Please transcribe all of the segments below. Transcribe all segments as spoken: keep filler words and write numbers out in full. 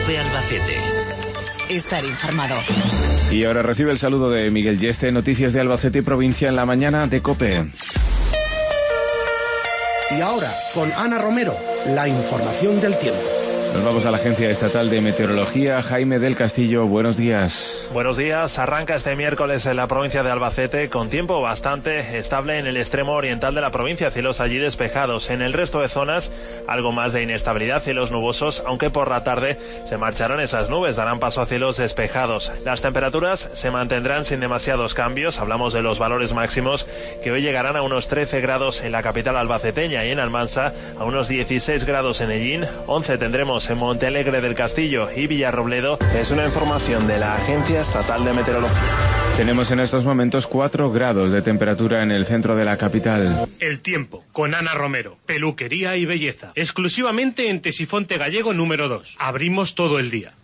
COPE Albacete. Estar informado. Y ahora recibe el saludo de Miguel Yeste, noticias de Albacete y provincia en la mañana de COPE. Y ahora, con Ana Romero, la información del tiempo. Nos vamos a la Agencia Estatal de Meteorología. Jaime del Castillo, buenos días. Buenos días. Arranca este miércoles en la provincia de Albacete con tiempo bastante estable en el extremo oriental de la provincia, cielos allí despejados. En el resto de zonas, algo más de inestabilidad, cielos nubosos, aunque por la tarde se marcharán esas nubes, darán paso a cielos despejados. Las temperaturas se mantendrán sin demasiados cambios. Hablamos de los valores máximos que hoy llegarán a unos trece grados en la capital albaceteña y en Almansa, a unos dieciséis grados en Ellín, once tendremos en Montealegre del Castillo y Villarrobledo. Es una información de la Agencia Estatal de Meteorología. Tenemos en estos momentos cuatro grados de temperatura en el centro de la capital. El tiempo, con Ana Romero, peluquería y belleza. Exclusivamente en Tesifonte Gallego número dos. Abrimos todo el día.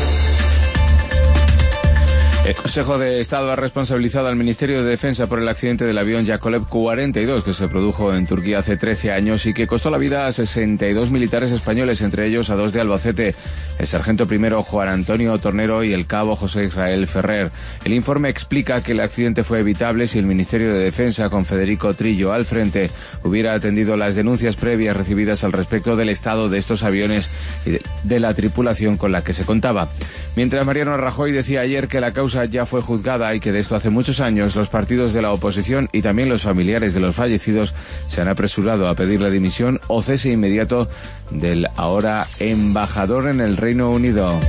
El Consejo de Estado ha responsabilizado al Ministerio de Defensa por el accidente del avión Yakolev cuarenta y dos que se produjo en Turquía hace trece años y que costó la vida a sesenta y dos militares españoles, entre ellos a dos de Albacete, el sargento primero Juan Antonio Tornero y el cabo José Israel Ferrer. El informe explica que el accidente fue evitable si el Ministerio de Defensa, con Federico Trillo al frente, hubiera atendido las denuncias previas recibidas al respecto del estado de estos aviones y de, de la tripulación con la que se contaba. Mientras Mariano Rajoy decía ayer que la causa ya fue juzgada y que de esto hace muchos años, los partidos de la oposición y también los familiares de los fallecidos se han apresurado a pedir la dimisión o cese inmediato del ahora embajador en el Reino Unido.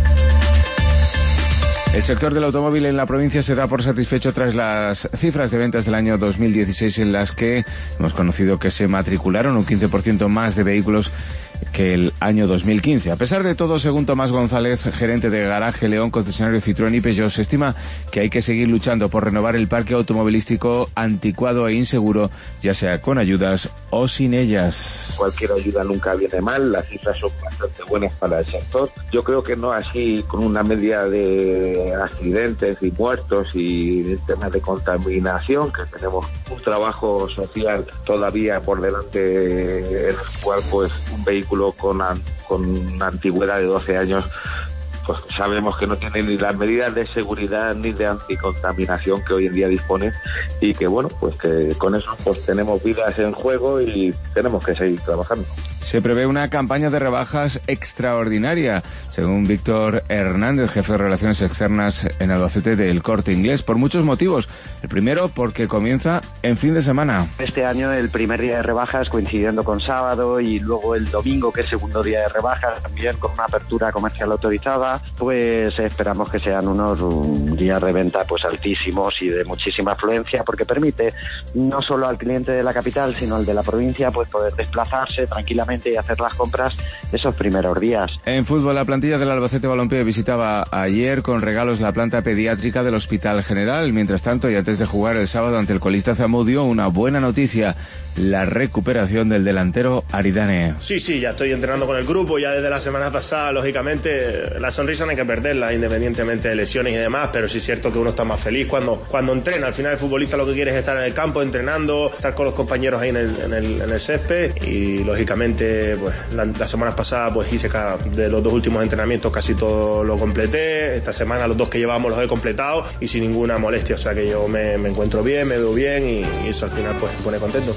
El sector del automóvil en la provincia se da por satisfecho tras las cifras de ventas del año dos mil dieciséis, en las que hemos conocido que se matricularon un quince por ciento más de vehículos que el año dos mil quince. A pesar de todo, según Tomás González, gerente de Garaje León, concesionario Citroën y Peugeot, se estima que hay que seguir luchando por renovar el parque automovilístico anticuado e inseguro, ya sea con ayudas o sin ellas. Cualquier ayuda nunca viene mal, las cifras son bastante buenas para el sector. Yo creo que no así con una media de accidentes y muertos y temas de contaminación, que tenemos un trabajo social todavía por delante, en el cual pues un vehículo con, an, con una antigüedad de doce años, pues sabemos que no tiene ni las medidas de seguridad ni de anticontaminación que hoy en día dispone, y que bueno, pues que con eso pues tenemos vidas en juego y tenemos que seguir trabajando. Se prevé una campaña de rebajas extraordinaria, según Víctor Hernández, jefe de Relaciones Externas en Albacete del Corte Inglés, por muchos motivos. El primero, porque comienza en fin de semana. Este año el primer día de rebajas coincidiendo con sábado y luego el domingo, que es segundo día de rebajas, también con una apertura comercial autorizada, pues esperamos que sean unos días de venta pues altísimos y de muchísima afluencia, porque permite no solo al cliente de la capital, sino al de la provincia, pues poder desplazarse tranquilamente y hacer las compras esos primeros días. En fútbol, la plantilla del Albacete Balompié visitaba ayer con regalos la planta pediátrica del Hospital General. Mientras tanto, y antes de jugar el sábado ante el colista Zamudio, una buena noticia: la recuperación del delantero Aridane. Sí, sí, ya estoy entrenando con el grupo, ya desde la semana pasada. Lógicamente, la sonrisa no hay que perderla, independientemente de lesiones y demás, pero sí es cierto que uno está más feliz cuando, cuando entrena. Al final el futbolista lo que quiere es estar en el campo entrenando, estar con los compañeros ahí en el, en el, en el césped, y lógicamente pues la, las semanas pasadas pues hice cada, de los dos últimos entrenamientos casi todo lo completé. Esta semana los dos que llevamos los he completado y sin ninguna molestia, o sea que yo me, me encuentro bien, me veo bien y, y eso al final pues me pone contento.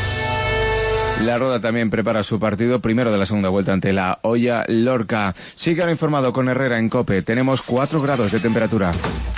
La Roda también prepara su partido primero de la segunda vuelta ante la Hoya Lorca. Sigan informado con Herrera en COPE. Tenemos cuatro grados de temperatura.